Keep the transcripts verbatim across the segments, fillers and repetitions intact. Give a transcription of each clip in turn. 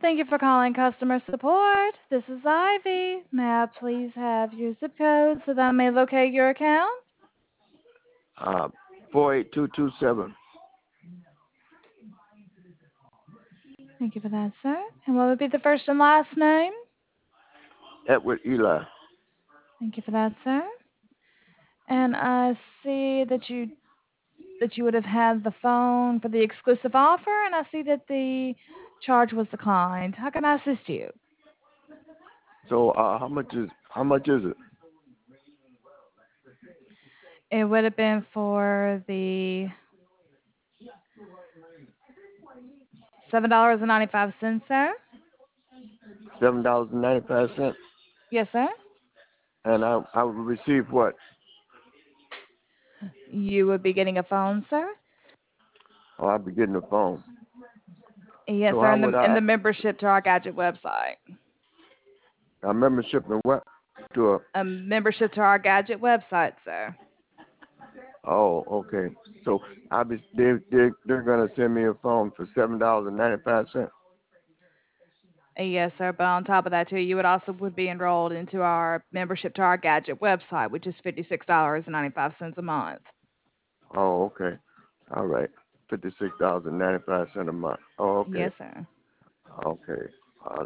Thank you for calling customer support. This is Ivy. May I please have your zip code so that I may locate your account? Uh, four eight two two seven. Thank you for that, sir. And what would be the first and last name? Edward Eli. Thank you for that, sir. And I see that you that you would have had the phone for the exclusive offer, and I see that the charge was declined. How can I assist you? So uh, how much is how much is it? It would have been for the seven dollars and ninety five cents, sir. Seven dollars and ninety five cents. Yes, sir. And I I will receive what? You would be getting a phone, sir. Oh, I'll be getting a phone. Yes, So sir. how In would the in I the membership to our gadget website. a membership and what? To a A membership to our gadget website, sir. oh okay. So I'll be they they they're gonna send me a phone for seven dollars and ninety five cents. Yes, sir. But on top of that, too, you would also would be enrolled into our membership to our gadget website, which is fifty six dollars and ninety five cents a month. Oh okay. All right. Fifty six dollars and ninety five cents a month. Oh okay. Yes, sir. Okay. Uh,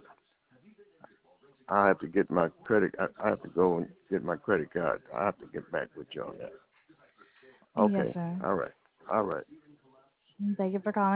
I have to get my credit. I, I have to go and get my credit card. I have to get back with you on that. Yes, Okay. sir. All right. All right. Thank you for calling.